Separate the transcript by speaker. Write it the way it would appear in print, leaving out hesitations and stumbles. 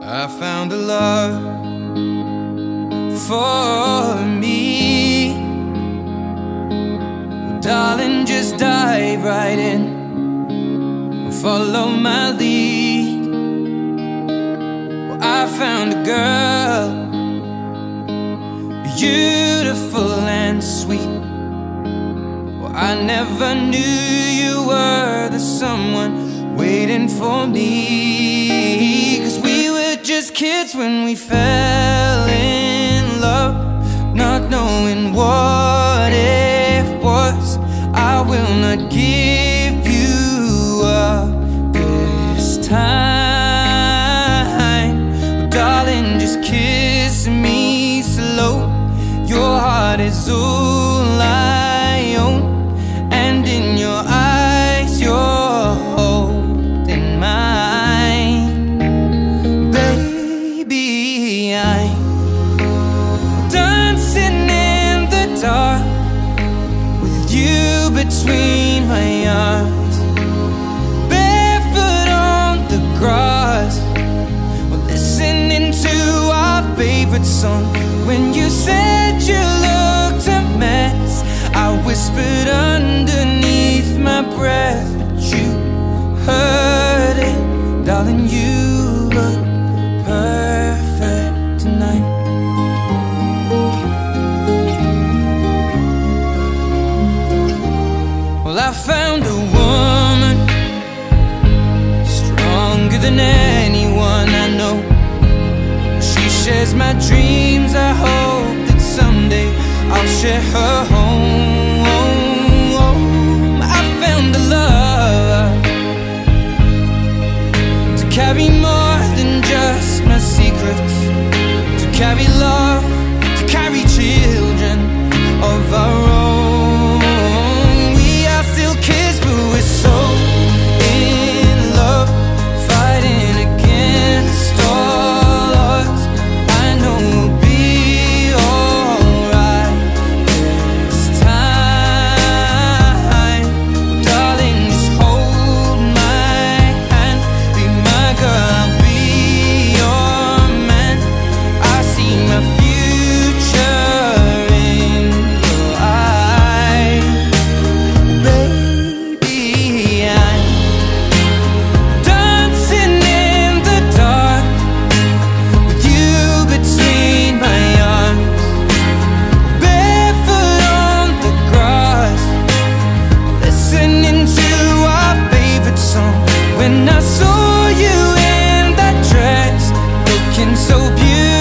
Speaker 1: I found a love for me. Well, darling, just dive right in and follow my lead. Well, I found a girl, beautiful and sweet. Well, I never knew you were the someone waiting for me. 'Cause we were just kids when we fell in love, not knowing what it was. I will not give you up this time. Darling, just kiss me slow. Your heart is all I own, and in your eyes you're holding mine. Baby, I'm dancing in the dark with you between my arms, barefoot on the grass. We're listening to our favorite song. When you said you looked a mess, I whispered underneath my breath, but you heard it. Darling, you look perfect tonight. Well, I found a woman stronger than anyone I know. She shares my dreams. I hope that someday I'll share her home. I found a love to carry more than just my secrets, to carry love, to carry children of our own. We are still kids, but we're so in love, fighting against all odds. I know we'll be alright this time. Darling, just hold my hand, be my girl, I'll be your man. I see my future in your eyes. Baby, I'm dancing in the dark with you between my arms, barefoot on the grass, listening to our favorite song. When I saw you in that dress, looking so beautiful,